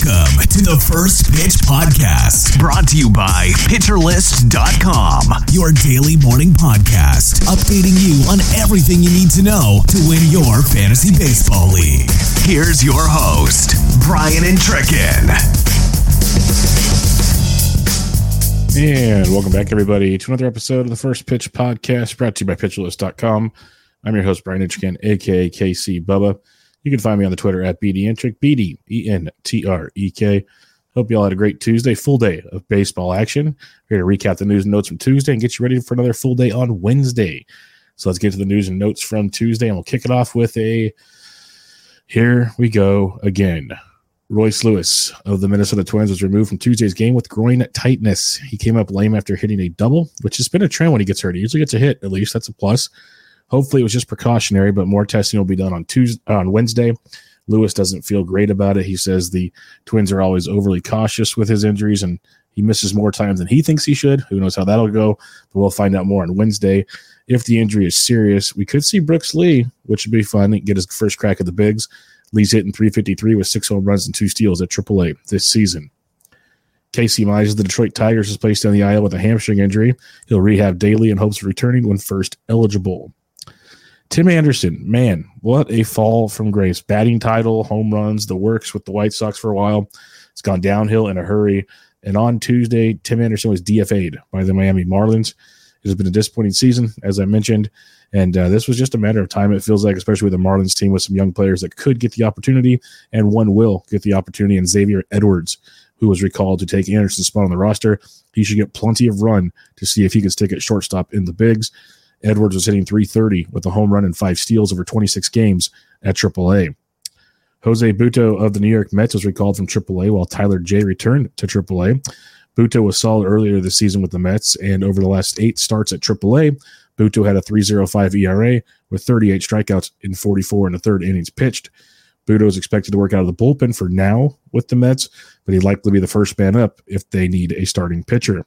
Welcome to the First Pitch Podcast, brought to you by PitcherList.com, your daily morning podcast, updating you on everything you need to know to win your fantasy baseball league. Here's your host, Brian Entrekin. And welcome back, everybody, to another episode of the First Pitch Podcast, brought to you by PitcherList.com. I'm your host, Brian Entrekin, a.k.a. KC Bubba. You can find me on the Twitter at BDentrek, BDENTREK. Hope you all had a great Tuesday, full day of baseball action. We're here to recap the news and notes from Tuesday and get you ready for another full day on Wednesday. So let's get to the news and notes from Tuesday, and we'll kick it off with here we go again. Royce Lewis of the Minnesota Twins was removed from Tuesday's game with groin tightness. He came up lame after hitting a double, which has been a trend when he gets hurt. He usually gets a hit, at least. That's a plus. Hopefully it was just precautionary, but more testing will be done on Wednesday. Lewis doesn't feel great about it. He says the Twins are always overly cautious with his injuries, and he misses more times than he thinks he should. Who knows how that'll go, but we'll find out more on Wednesday. If the injury is serious, we could see Brooks Lee, which would be fun, get his first crack at the bigs. Lee's hitting .353 with 6 home runs and 2 steals at AAA this season. Casey Mize of the Detroit Tigers is placed on the IL with a hamstring injury. He'll rehab daily in hopes of returning when first eligible. Tim Anderson, man, what a fall from grace. Batting title, home runs, the works with the White Sox for a while. It's gone downhill in a hurry. And on Tuesday, Tim Anderson was DFA'd by the Miami Marlins. It has been a disappointing season, as I mentioned. And this was just a matter of time, it feels like, especially with the Marlins team with some young players that could get the opportunity, and one will get the opportunity, and Xavier Edwards, who was recalled to take Anderson's spot on the roster. He should get plenty of run to see if he can stick at shortstop in the bigs. Edwards was hitting .330 with a home run and 5 steals over 26 games at AAA. Jose Butto of the New York Mets was recalled from AAA while Tyler J returned to AAA. Butto was solid earlier this season with the Mets, and over the last 8 starts at AAA, Butto had a .305 ERA with 38 strikeouts in 44 and a third innings pitched. Butto is expected to work out of the bullpen for now with the Mets, but he'd likely be the first man up if they need a starting pitcher.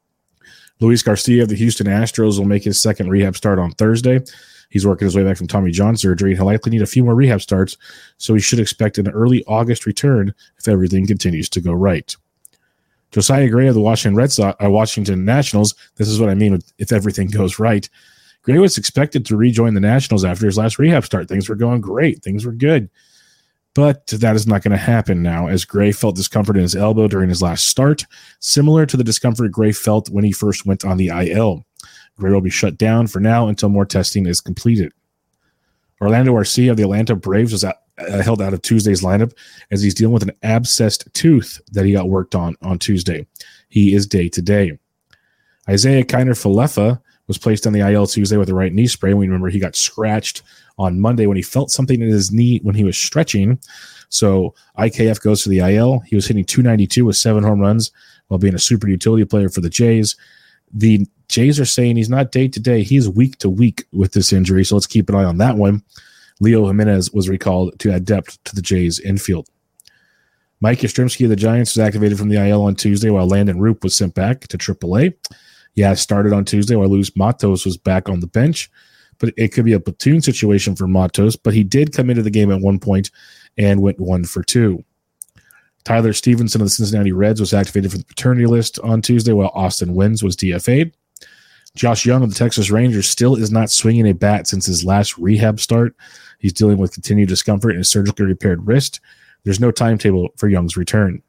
Luis Garcia of the Houston Astros will make his second rehab start on Thursday. He's working his way back from Tommy John surgery, and he'll likely need a few more rehab starts, so he should expect an early August return if everything continues to go right. Josiah Gray of the Washington Nationals, this is what I mean with if everything goes right. Gray was expected to rejoin the Nationals after his last rehab start. Things were going great. Things were good. But that is not going to happen now, as Gray felt discomfort in his elbow during his last start, similar to the discomfort Gray felt when he first went on the IL. Gray will be shut down for now until more testing is completed. Orlando Arcia of the Atlanta Braves was held out of Tuesday's lineup as he's dealing with an abscessed tooth that he got worked on Tuesday. He is day-to-day. Isaiah Kiner-Falefa was placed on the IL Tuesday with a right knee sprain. We remember he got scratched on Monday when he felt something in his knee when he was stretching. So IKF goes to the IL. He was hitting .292 with 7 home runs while being a super utility player for the Jays. The Jays are saying he's not day-to-day. He's week-to-week with this injury, so let's keep an eye on that one. Leo Jimenez was recalled to add depth to the Jays infield. Mike Yastrzemski of the Giants was activated from the IL on Tuesday while Landon Roop was sent back to AAA. Started on Tuesday while Luis Matos was back on the bench. But it could be a platoon situation for Matos, but he did come into the game at one point and went 1 for 2. Tyler Stevenson of the Cincinnati Reds was activated for the paternity list on Tuesday while Austin Wynns was DFA'd. Josh Young of the Texas Rangers still is not swinging a bat since his last rehab start. He's dealing with continued discomfort in a surgically repaired wrist. There's no timetable for Young's return.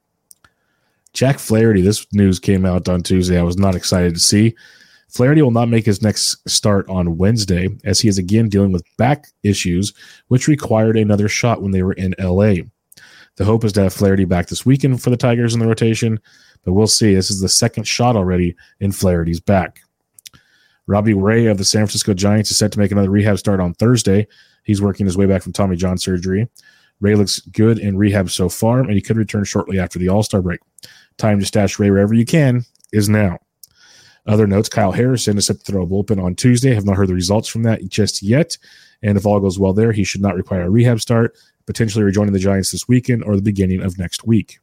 Jack Flaherty, this news came out on Tuesday. I was not excited to see. Flaherty will not make his next start on Wednesday as he is again dealing with back issues, which required another shot when they were in L.A. The hope is to have Flaherty back this weekend for the Tigers in the rotation, but we'll see. This is the second shot already in Flaherty's back. Robbie Ray of the San Francisco Giants is set to make another rehab start on Thursday. He's working his way back from Tommy John surgery. Ray looks good in rehab so far, and he could return shortly after the All-Star break. Time to stash Ray wherever you can is now. Other notes, Kyle Harrison is set to throw a bullpen on Tuesday. Have not heard the results from that just yet. And if all goes well there, he should not require a rehab start, potentially rejoining the Giants this weekend or the beginning of next week.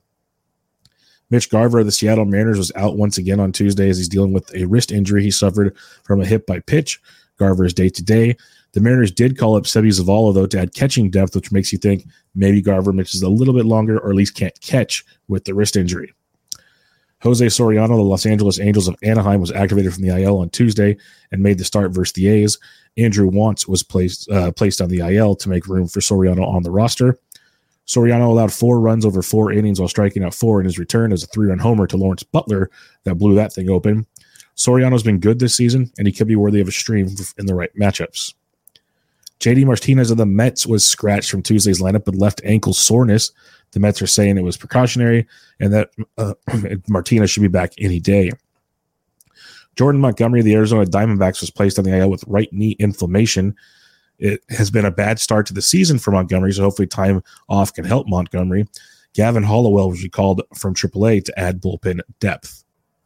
Mitch Garver of the Seattle Mariners was out once again on Tuesday as he's dealing with a wrist injury he suffered from a hit by pitch. Garver is day-to-day. The Mariners did call up Sebi Zavala, though, to add catching depth, which makes you think maybe Garver misses a little bit longer or at least can't catch with the wrist injury. Jose Soriano, the Los Angeles Angels of Anaheim, was activated from the IL on Tuesday and made the start versus the A's. Andrew Wantz was placed on the IL to make room for Soriano on the roster. Soriano allowed 4 runs over 4 innings while striking out 4 in his return as a 3-run homer to Lawrence Butler that blew that thing open. Soriano's been good this season, and he could be worthy of a stream in the right matchups. JD Martinez of the Mets was scratched from Tuesday's lineup with left ankle soreness. The Mets are saying it was precautionary and that Martinez should be back any day. Jordan Montgomery of the Arizona Diamondbacks was placed on the IL with right knee inflammation. It has been a bad start to the season for Montgomery, so hopefully time off can help Montgomery. Gavin Hollowell was recalled from AAA to add bullpen depth.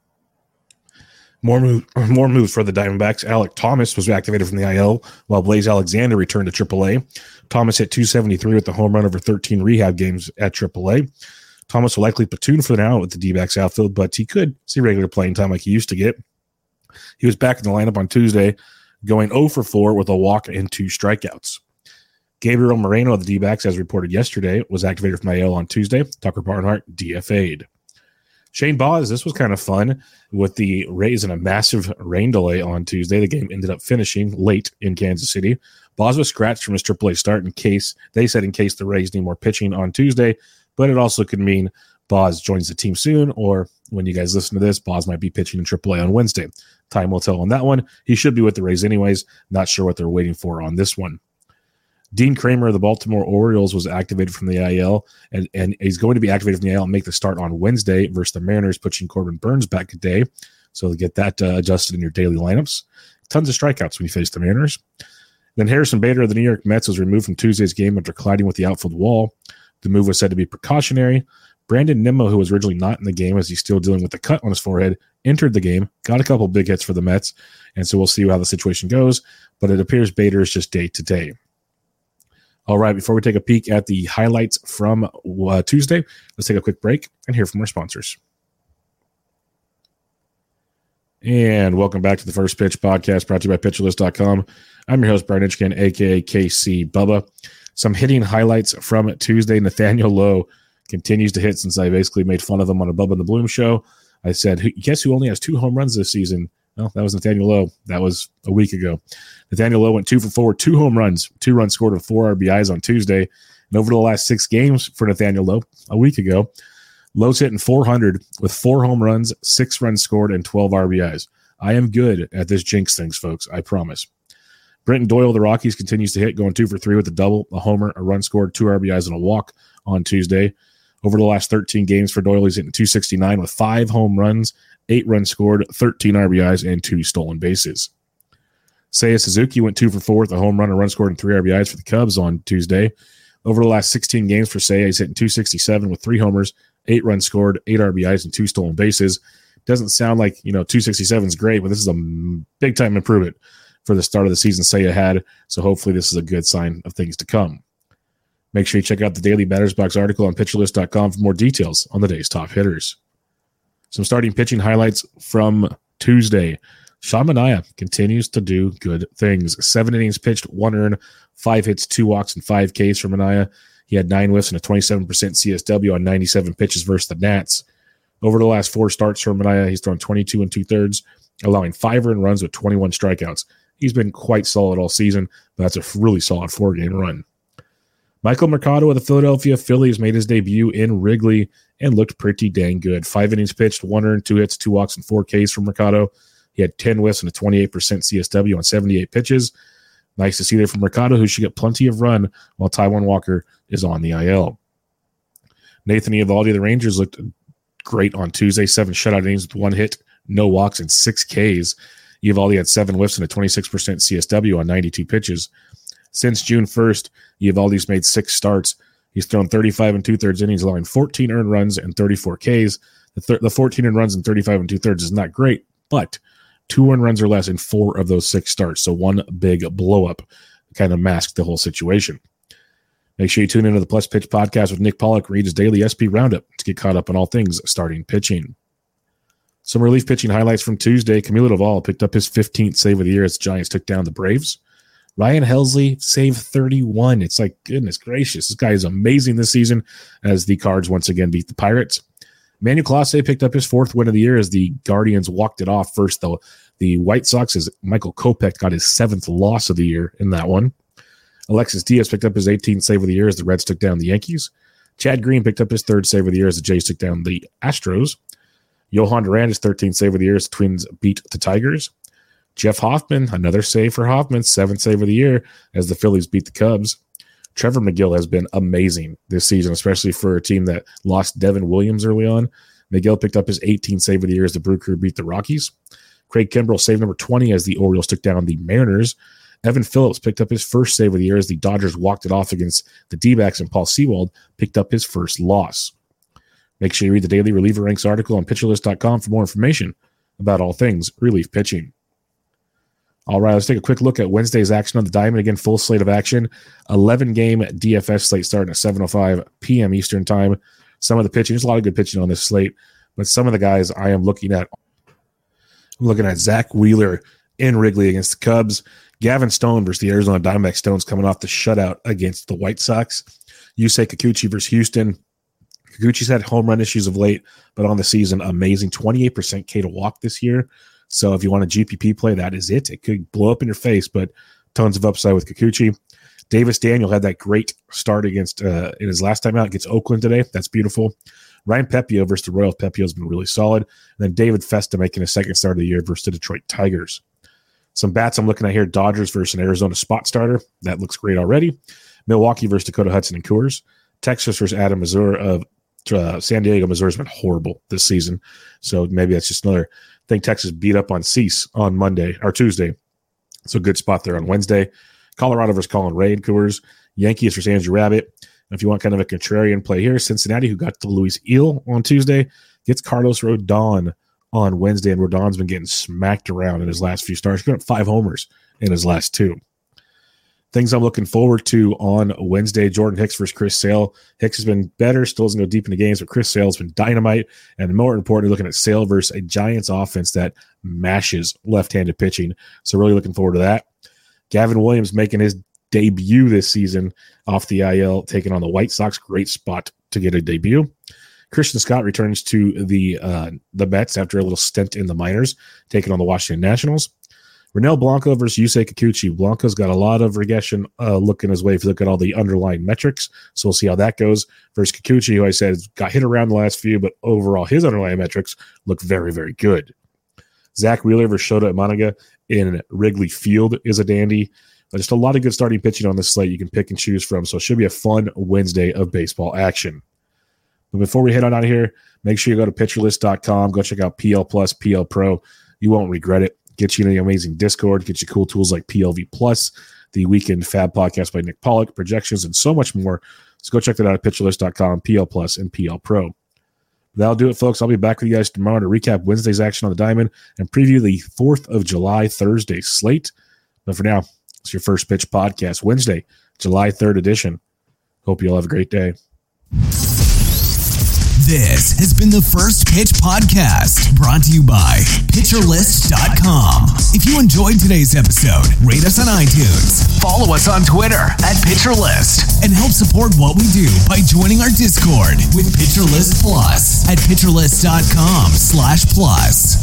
More moves for the Diamondbacks. Alek Thomas was activated from the IL, while Blaze Alexander returned to AAA. Thomas hit .273 with the home run over 13 rehab games at AAA. Thomas will likely platoon for now with the D-backs outfield, but he could see regular playing time like he used to get. He was back in the lineup on Tuesday, going 0 for 4 with a walk and 2 strikeouts. Gabriel Moreno of the D-backs, as reported yesterday, was activated from IL on Tuesday. Tucker Barnhart DFA'd. Shane Baz, this was kind of fun with the Rays and a massive rain delay on Tuesday. The game ended up finishing late in Kansas City. Baz was scratched from his AAA start in case the Rays need more pitching on Tuesday, but it also could mean Baz joins the team soon, or when you guys listen to this, Baz might be pitching in AAA on Wednesday. Time will tell on that one. He should be with the Rays anyways. Not sure what they're waiting for on this one. Dean Kramer of the Baltimore Orioles was activated from the IL, and he's going to be activated from the IL and make the start on Wednesday versus the Mariners, pushing Corbin Burns back a day. So to get that adjusted in your daily lineups. Tons of strikeouts when you face the Mariners. Then Harrison Bader of the New York Mets was removed from Tuesday's game after colliding with the outfield wall. The move was said to be precautionary. Brandon Nimmo, who was originally not in the game as he's still dealing with the cut on his forehead, entered the game, got a couple big hits for the Mets, and so we'll see how the situation goes, but it appears Bader is just day to day. All right, before we take a peek at the highlights from Tuesday, let's take a quick break and hear from our sponsors. And welcome back to the First Pitch Podcast, brought to you by PitcherList.com. I'm your host, Brian Hitchkin, a.k.a. KC Bubba. Some hitting highlights from Tuesday. Nathaniel Lowe continues to hit since I basically made fun of him on a Bubba and the Bloom show. I said, guess who only has 2 home runs this season? Well, that was Nathaniel Lowe. That was a week ago. Nathaniel Lowe went 2 for 4, 2 home runs, 2 runs scored with 4 RBIs on Tuesday. And over the last 6 games for Nathaniel Lowe, a week ago, Lowe's hitting 400 with 4 home runs, 6 runs scored, and 12 RBIs. I am good at this jinx things, folks. I promise. Brenton Doyle of the Rockies continues to hit, going 2 for 3 with a double, a homer, a run scored, 2 RBIs, and a walk on Tuesday. Over the last 13 games for Doyle, he's hitting .269 with 5 home runs, 8 runs scored, 13 RBIs, and 2 stolen bases. Seiya Suzuki went 2 for 4 with a home run, a run scored, and 3 RBIs for the Cubs on Tuesday. Over the last 16 games for Seiya, he's hitting .267 with 3 homers, 8 runs scored, 8 RBIs, and 2 stolen bases. Doesn't sound like, .267 is great, but this is a big-time improvement for the start of the season Seiya had, so hopefully this is a good sign of things to come. Make sure you check out the Daily Batters Box article on PitcherList.com for more details on the day's top hitters. Some starting pitching highlights from Tuesday. Sean Manaea continues to do good things. 7 innings pitched, 1 earned, 5 hits, 2 walks, and 5 Ks for Manaea. He had 9 whiffs and a 27% CSW on 97 pitches versus the Nats. Over the last 4 starts for Manaea, he's thrown 22 2/3, allowing 5 earned runs with 21 strikeouts. He's been quite solid all season, but that's a really solid 4-game run. Michael Mercado of the Philadelphia Phillies made his debut in Wrigley and looked pretty dang good. 5 innings pitched, 1 earned, 2 hits, 2 walks, and 4 Ks for Mercado. He had 10 whiffs and a 28% CSW on 78 pitches. Nice to see there from Mercado, who should get plenty of run while Taijuan Walker is on the IL. Nathan Eovaldi of the Rangers looked great on Tuesday. 7 shutout innings with 1 hit, no walks, and 6 Ks. Eovaldi had 7 whiffs and a 26% CSW on 92 pitches. Since June 1st, Eovaldi's made 6 starts. He's thrown 35 2/3 innings, allowing 14 earned runs and 34 Ks. The 14 earned runs and 35 2/3 is not great, but 2 earned runs or less in 4 of those 6 starts. So one big blow-up kind of masked the whole situation. Make sure you tune into the Plus Pitch podcast with Nick Pollock, read his daily SP Roundup to get caught up on all things starting pitching. Some relief pitching highlights from Tuesday. Camilo Doval picked up his 15th save of the year as the Giants took down the Braves. Ryan Helsley, save 31. It's like, goodness gracious. This guy is amazing this season as the Cards once again beat the Pirates. Manuel Clase picked up his 4th win of the year as the Guardians walked it off first, though. The White Sox, as Michael Kopech got his 7th loss of the year in that one. Alexis Diaz picked up his 18th save of the year as the Reds took down the Yankees. Chad Green picked up his 3rd save of the year as the Jays took down the Astros. Johan Duran, his 13th save of the year as the Twins beat the Tigers. Jeff Hoffman, another save for Hoffman, 7th save of the year as the Phillies beat the Cubs. Trevor McGill has been amazing this season, especially for a team that lost Devin Williams early on. McGill picked up his 18th save of the year as the Brew Crew beat the Rockies. Craig Kimbrell save number 20 as the Orioles took down the Mariners. Evan Phillips picked up his 1st save of the year as the Dodgers walked it off against the D-backs, and Paul Sewald picked up his 1st loss. Make sure you read the Daily Reliever Ranks article on PitcherList.com for more information about all things relief pitching. All right, let's take a quick look at Wednesday's action on the diamond. Again, full slate of action. 11-game DFS slate starting at 7:05 p.m. Eastern time. Some of the pitching, there's a lot of good pitching on this slate, but some of the guys I am looking at. I'm looking at Zach Wheeler in Wrigley against the Cubs. Gavin Stone versus the Arizona Diamondbacks. Stone's coming off the shutout against the White Sox. Yusei Kikuchi versus Houston. Kikuchi's had home run issues of late, but on the season, amazing. 28% K to walk this year. So if you want a GPP play, that is it. It could blow up in your face, but tons of upside with Kikuchi. Davis Daniel had that great start against in his last time out against Oakland today. That's beautiful. Ryan Pepio versus the Royals. Pepio has been really solid. And then David Festa making his 2nd start of the year versus the Detroit Tigers. Some bats I'm looking at here: Dodgers versus an Arizona spot starter. That looks great already. Milwaukee versus Dakota Hudson and Coors. Texas versus Adam Mazur of San Diego. Missouri's been horrible this season, so maybe that's just another thing. Texas beat up on Cease on Monday or Tuesday, so good spot there on Wednesday. Colorado versus Colin Ray and Coors. Yankees versus Andrew Rabbit. And if you want kind of a contrarian play here, Cincinnati, who got to Luis Eel on Tuesday, gets Carlos Rodon on Wednesday, and Rodon's been getting smacked around in his last few starts. He's got 5 homers in his last 2. Things I'm looking forward to on Wednesday: Jordan Hicks versus Chris Sale. Hicks has been better, still doesn't go deep into games, but Chris Sale's been dynamite. And more importantly, looking at Sale versus a Giants offense that mashes left-handed pitching. So really looking forward to that. Gavin Williams making his debut this season off the IL, taking on the White Sox. Great spot to get a debut. Christian Scott returns to the Mets after a little stint in the minors, taking on the Washington Nationals. Ronel Blanco versus Yusei Kikuchi. Blanco's got a lot of regression looking his way if you look at all the underlying metrics. So we'll see how that goes. Versus Kikuchi, who I said got hit around the last few, but overall his underlying metrics look very, very good. Zach Wheeler versus Shota Imanaga in Wrigley Field is a dandy. Just a lot of good starting pitching on this slate you can pick and choose from. So it should be a fun Wednesday of baseball action. But before we head on out of here, make sure you go to PitcherList.com. Go check out PL Plus, PL Pro. You won't regret it. Get you in the amazing Discord. Get you cool tools like PLV Plus, the Weekend Fab podcast by Nick Pollock, projections, and so much more. So go check that out at PitcherList.com, PL Plus, and PL Pro. That'll do it, folks. I'll be back with you guys tomorrow to recap Wednesday's action on the diamond and preview the 4th of July Thursday slate. But for now, it's your First Pitch Podcast, Wednesday, July 3rd edition. Hope you all have a great day. This has been the First Pitch Podcast, brought to you by PitcherList.com. If you enjoyed today's episode, rate us on iTunes, follow us on Twitter @PitcherList, and help support what we do by joining our Discord with PitcherList Plus at PitcherList.com/plus.